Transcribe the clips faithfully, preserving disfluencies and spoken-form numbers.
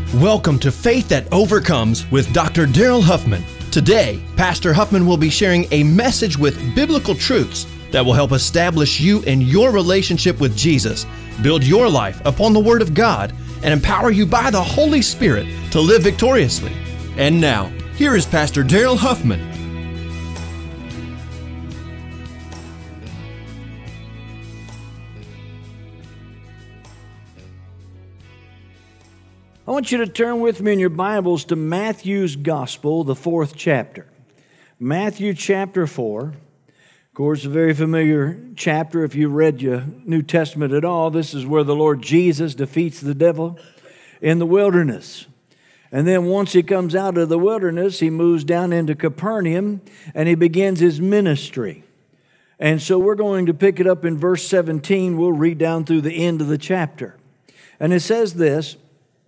Welcome to Faith That Overcomes with Doctor Daryl Huffman. Today, Pastor Huffman will be sharing a message with biblical truths that will help establish you in your relationship with Jesus, build your life upon the Word of God, and empower you by the Holy Spirit to live victoriously. And now, here is Pastor Daryl Huffman. I want you to turn with me in your Bibles to Matthew's Gospel, the fourth chapter. Matthew chapter four. Of course, a very familiar chapter if you read your New Testament at all. This is where the Lord Jesus defeats the devil in the wilderness. And then once he comes out of the wilderness, he moves down into Capernaum and he begins his ministry. And so we're going to pick it up in verse seventeen. We'll read down through the end of the chapter. And it says this: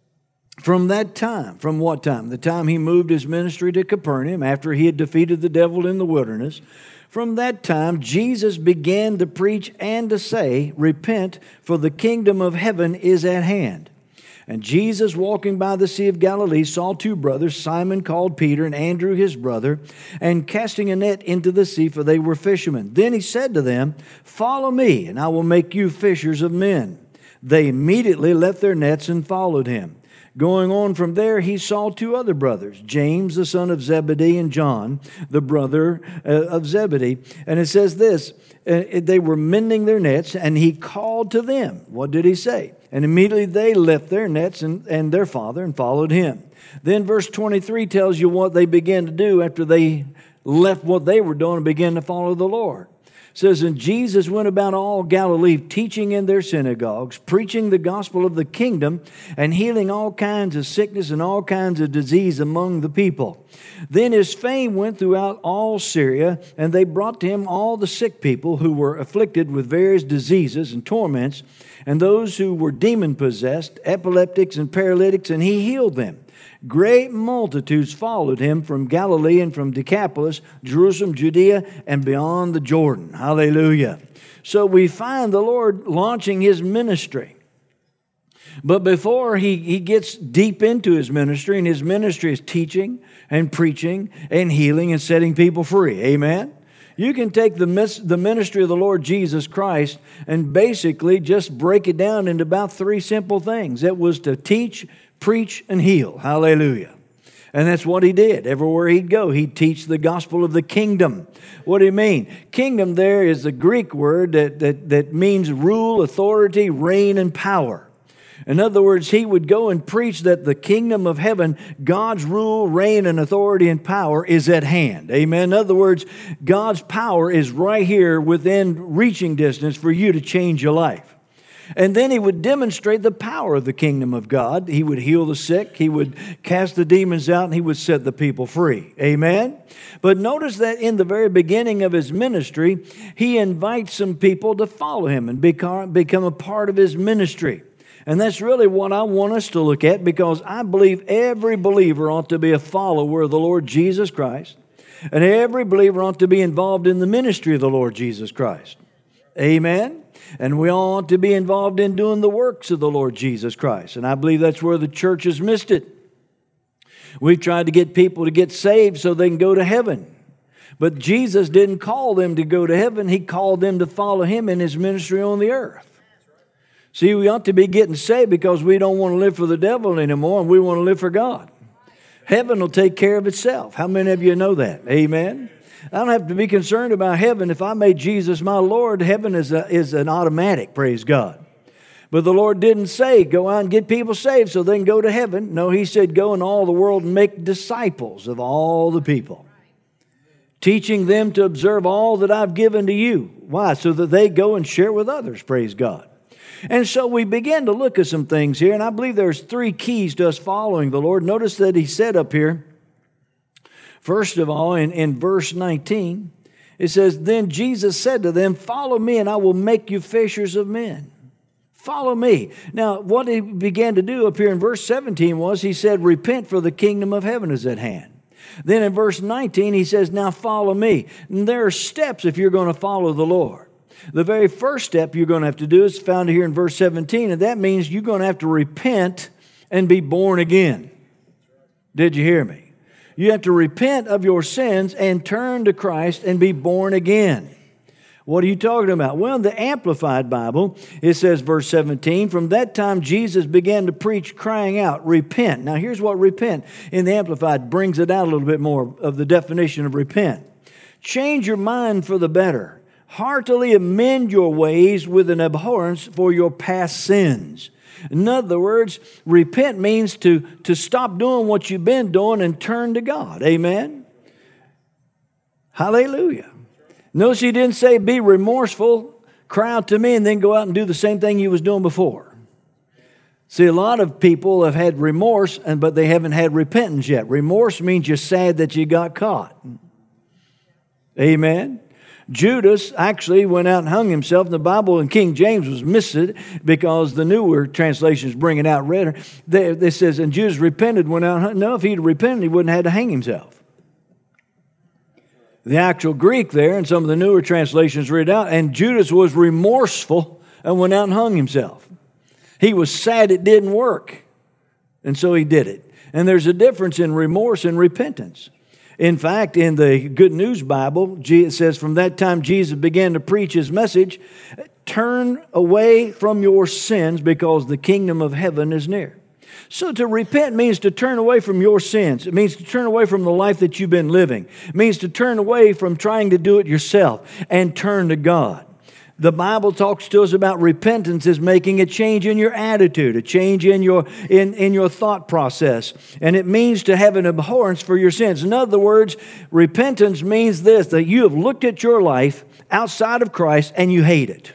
From that time, from what time? The time he moved his ministry to Capernaum after he had defeated the devil in the wilderness. From that time, Jesus began to preach and to say, "Repent, for the kingdom of heaven is at hand." And Jesus, walking by the Sea of Galilee, saw two brothers, Simon called Peter and Andrew his brother, and casting a net into the sea, for they were fishermen. Then he said to them, "Follow me, and I will make you fishers of men." They immediately left their nets and followed him. Going on from there, he saw two other brothers, James, the son of Zebedee, and John, the brother uh, of Zebedee. And it says this, uh, they were mending their nets, and he called to them. What did he say? And immediately they left their nets and, and their father and followed him. Then verse twenty-three tells you what they began to do after they left what they were doing and began to follow the Lord. It says, and Jesus went about all Galilee, teaching in their synagogues, preaching the gospel of the kingdom, and healing all kinds of sickness and all kinds of disease among the people. Then his fame went throughout all Syria, and they brought to him all the sick people who were afflicted with various diseases and torments, and those who were demon-possessed, epileptics and paralytics, and he healed them. Great multitudes followed him from Galilee and from Decapolis, Jerusalem, Judea, and beyond the Jordan. Hallelujah. So we find the Lord launching his ministry. But before he, he gets deep into his ministry, and his ministry is teaching and preaching and healing and setting people free. Amen? You can take the the ministry of the Lord Jesus Christ and basically just break it down into about three simple things. It was to teach, preach, and heal. Hallelujah. And that's what he did. Everywhere he'd go, he'd teach the gospel of the kingdom. What do you mean? Kingdom there is a Greek word that, that, that means rule, authority, reign, and power. In other words, he would go and preach that the kingdom of heaven, God's rule, reign, and authority and power is at hand. Amen. In other words, God's power is right here within reaching distance for you to change your life. And then he would demonstrate the power of the kingdom of God. He would heal the sick. He would cast the demons out, and he would set the people free. Amen? But notice that in the very beginning of his ministry, he invites some people to follow him and become, become a part of his ministry. And that's really what I want us to look at, because I believe every believer ought to be a follower of the Lord Jesus Christ. And every believer ought to be involved in the ministry of the Lord Jesus Christ. Amen? And we all ought to be involved in doing the works of the Lord Jesus Christ. And I believe that's where the church has missed it. We've tried to get people to get saved so they can go to heaven. But Jesus didn't call them to go to heaven. He called them to follow him in his ministry on the earth. See, we ought to be getting saved because we don't want to live for the devil anymore, and we want to live for God. Heaven will take care of itself. How many of you know that? Amen? I don't have to be concerned about heaven. If I made Jesus my Lord, heaven is, a, is an automatic, praise God. But the Lord didn't say, go out and get people saved so they can go to heaven. No, he said, go in all the world and make disciples of all the people, teaching them to observe all that I've given to you. Why? So that they go and share with others, praise God. And so we began to look at some things here, and I believe there's three keys to us following the Lord. Notice that he said up here, first of all, in, in verse nineteen, it says, then Jesus said to them, follow me, and I will make you fishers of men. Follow me. Now, what he began to do up here in verse seventeen was, he said, repent, for the kingdom of heaven is at hand. Then in verse nineteen, he says, now follow me. And there are steps if you're going to follow the Lord. The very first step you're going to have to do is found here in verse seventeen, and that means you're going to have to repent and be born again. Did you hear me? You have to repent of your sins and turn to Christ and be born again. What are you talking about? Well, in the Amplified Bible, it says, verse seventeen, from that time Jesus began to preach, crying out, repent. Now, here's what repent in the Amplified brings it out a little bit more of the definition of repent. Change your mind for the better. Heartily amend your ways with an abhorrence for your past sins. In other words, repent means to, to stop doing what you've been doing and turn to God. Amen? Hallelujah. Notice he didn't say be remorseful, cry out to me, and then go out and do the same thing you was doing before. See, a lot of people have had remorse, and but they haven't had repentance yet. Remorse means you're sad that you got caught. Amen. Judas actually went out and hung himself. The Bible in King James was missed it because the newer translations bring it out redder. They, they says, and Judas repented, went out and hung. No, if he'd repented, he wouldn't have had to hang himself. The actual Greek there, and some of the newer translations read out, and Judas was remorseful and went out and hung himself. He was sad it didn't work, and so he did it. And there's a difference in remorse and repentance. In fact, in the Good News Bible, it says, from that time Jesus began to preach his message, turn away from your sins because the kingdom of heaven is near. So to repent means to turn away from your sins. It means to turn away from the life that you've been living. It means to turn away from trying to do it yourself and turn to God. The Bible talks to us about repentance as making a change in your attitude, a change in your in, in your thought process. And it means to have an abhorrence for your sins. In other words, repentance means this, that you have looked at your life outside of Christ and you hate it.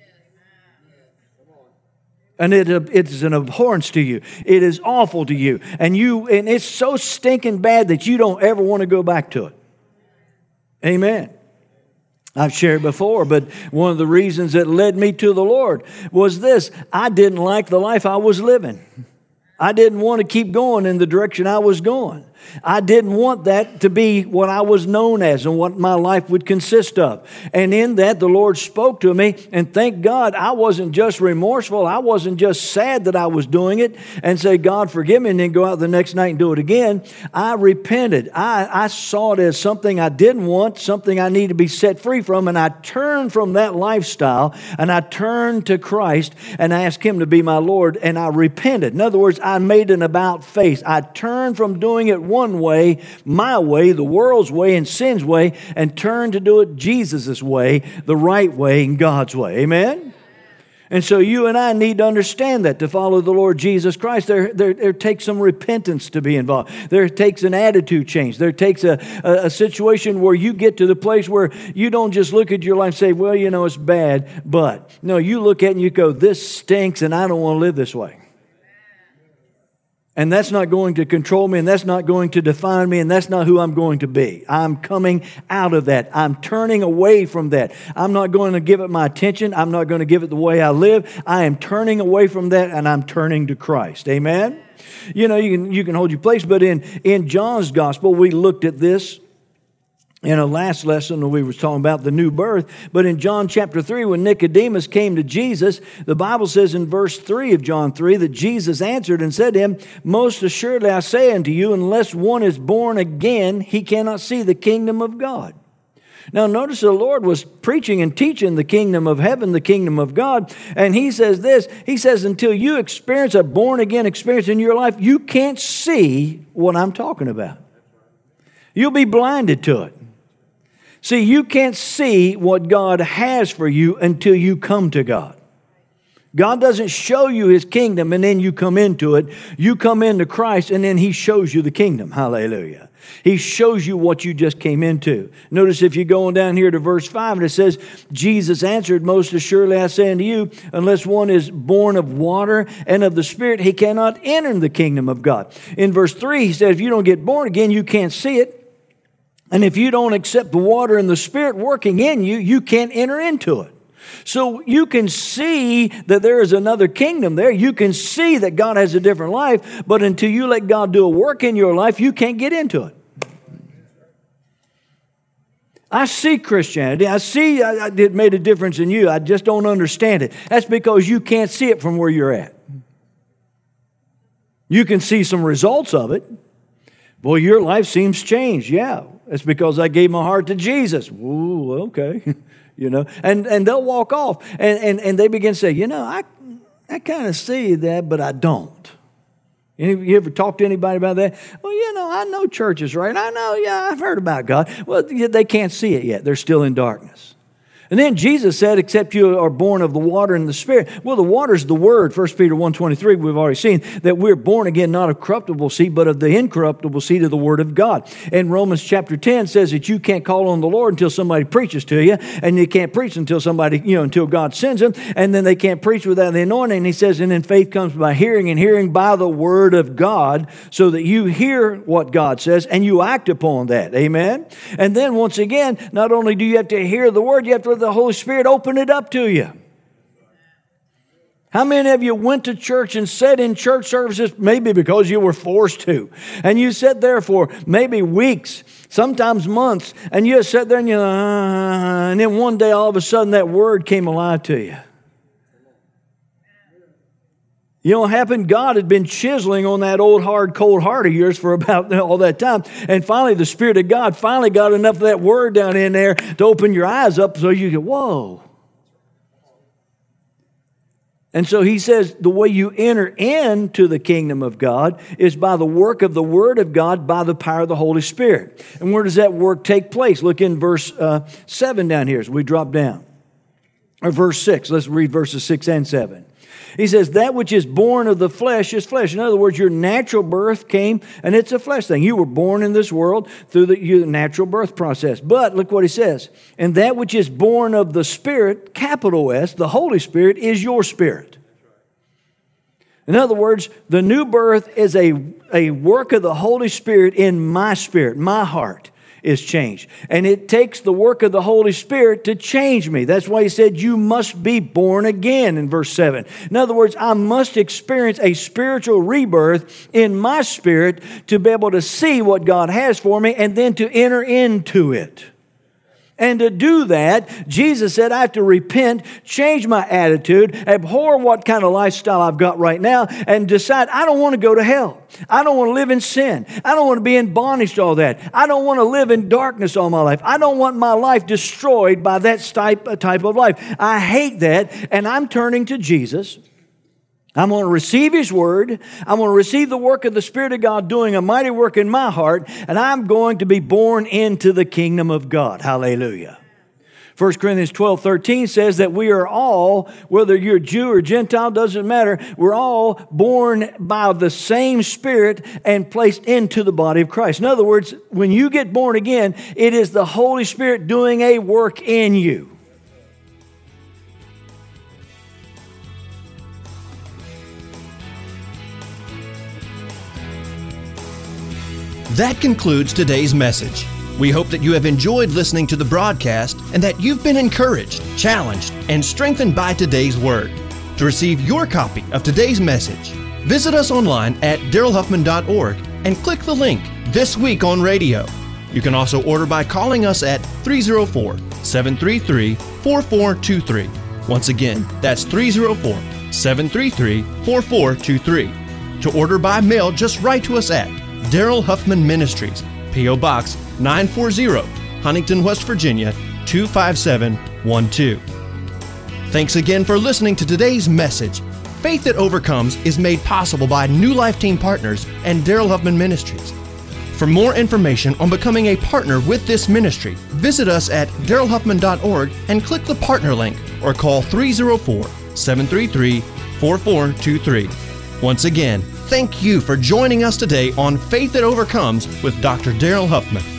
And it, it is an abhorrence to you. It is awful to you. And you and it's so stinking bad that you don't ever want to go back to it. Amen. I've shared before, but one of the reasons that led me to the Lord was this. I didn't like the life I was living. I didn't want to keep going in the direction I was going. I didn't want that to be what I was known as and what my life would consist of. And in that, the Lord spoke to me, and thank God I wasn't just remorseful. I wasn't just sad that I was doing it and say, God, forgive me, and then go out the next night and do it again. I repented. I, I saw it as something I didn't want, something I need to be set free from, and I turned from that lifestyle, and I turned to Christ and asked Him to be my Lord, and I repented. In other words, I made an about face. I turned from doing it one way, my way, the world's way, and sin's way, and turned to do it Jesus' way, the right way, and God's way. Amen? And so you and I need to understand that to follow the Lord Jesus Christ, there, there, there takes some repentance to be involved. There takes an attitude change. There takes a, a, a situation where you get to the place where you don't just look at your life and say, well, you know, it's bad, but no, you look at it and you go, this stinks and I don't want to live this way. And that's not going to control me, and that's not going to define me, and that's not who I'm going to be. I'm coming out of that. I'm turning away from that. I'm not going to give it my attention. I'm not going to give it the way I live. I am turning away from that, and I'm turning to Christ. Amen? You know, you can, you can hold your place, but in, in John's gospel, we looked at this in a last lesson when we were talking about the new birth. But in John chapter three, when Nicodemus came to Jesus, the Bible says in verse three of John three that Jesus answered and said to him, most assuredly I say unto you, unless one is born again, he cannot see the kingdom of God. Now notice the Lord was preaching and teaching the kingdom of heaven, the kingdom of God. And He says this, He says, until you experience a born again experience in your life, you can't see what I'm talking about. You'll be blinded to it. See, you can't see what God has for you until you come to God. God doesn't show you His kingdom and then you come into it. You come into Christ and then He shows you the kingdom. Hallelujah. He shows you what you just came into. Notice if you go on down here to verse five, and it says, Jesus answered, most assuredly I say unto you, unless one is born of water and of the Spirit, he cannot enter the kingdom of God. In verse three, He said, if you don't get born again, you can't see it. And if you don't accept the water and the Spirit working in you, you can't enter into it. So you can see that there is another kingdom there. You can see that God has a different life, but until you let God do a work in your life, you can't get into it. I see Christianity. I see it made a difference in you. I just don't understand it. That's because you can't see it from where you're at. You can see some results of it. Boy, your life seems changed. Yeah, it's because I gave my heart to Jesus. Ooh, okay. You know, and, and they'll walk off. And, and, and they begin to say, you know, I, I kind of see that, but I don't. Any, you ever talk to anybody about that? Well, you know, I know church is right. I know, yeah, I've heard about God. Well, they can't see it yet. They're still in darkness. And then Jesus said, except you are born of the water and the Spirit. Well, the water is the Word. First Peter one twenty-three, we've already seen that we're born again, not of corruptible seed, but of the incorruptible seed of the Word of God. And Romans chapter ten says that you can't call on the Lord until somebody preaches to you, and you can't preach until somebody, you know, until God sends them, and then they can't preach without the anointing. And he says, and then faith comes by hearing, and hearing by the Word of God, so that you hear what God says, and you act upon that. Amen? And then once again, not only do you have to hear the Word, you have to let the Holy Spirit open it up to you. How many of you went to church and sat in church services maybe because you were forced to? And you sat there for maybe weeks, sometimes months, and you just sat there and you, uh, and then one day all of a sudden that word came alive to you. You know what happened? God had been chiseling on that old hard, cold heart of yours for about all that time. And finally, the Spirit of God finally got enough of that word down in there to open your eyes up so you could, whoa. And so he says the way you enter into the kingdom of God is by the work of the Word of God, by the power of the Holy Spirit. And where does that work take place? Look in verse uh, seven down here as we drop down. Or verse six. Let's read verses six and seven. He says, that which is born of the flesh is flesh. In other words, your natural birth came, and it's a flesh thing. You were born in this world through the your natural birth process. But look what he says. And that which is born of the Spirit, capital S, the Holy Spirit, is your spirit. In other words, the new birth is a, a work of the Holy Spirit in my spirit, my heart. Is changed. And it takes the work of the Holy Spirit to change me. That's why he said, you must be born again in verse seven. In other words, I must experience a spiritual rebirth in my spirit to be able to see what God has for me and then to enter into it. And to do that, Jesus said, I have to repent, change my attitude, abhor what kind of lifestyle I've got right now, and decide I don't want to go to hell. I don't want to live in sin. I don't want to be in bondage to all that. I don't want to live in darkness all my life. I don't want my life destroyed by that type, type of life. I hate that, and I'm turning to Jesus. I'm going to receive His Word. I'm going to receive the work of the Spirit of God doing a mighty work in my heart, and I'm going to be born into the kingdom of God. Hallelujah. First Corinthians twelve thirteen says that we are all, whether you're Jew or Gentile, doesn't matter, we're all born by the same Spirit and placed into the body of Christ. In other words, when you get born again, it is the Holy Spirit doing a work in you. That concludes today's message. We hope that you have enjoyed listening to the broadcast and that you've been encouraged, challenged, and strengthened by today's word. To receive your copy of today's message, visit us online at daryl huffman dot org and click the link This Week on Radio. You can also order by calling us at three oh four, seven three three, four four two three. Once again, that's three oh four, seven three three, four four two three. To order by mail, just write to us at Daryl Huffman Ministries, P O Box nine forty, Huntington, West Virginia, two five seven one two. Thanks again for listening to today's message. Faith That Overcomes is made possible by New Life Team Partners and Daryl Huffman Ministries. For more information on becoming a partner with this ministry, visit us at daryl huffman dot org and click the partner link or call three oh four, seven three three, four four two three. Once again, thank you for joining us today on Faith That Overcomes with Doctor Daryl Huffman.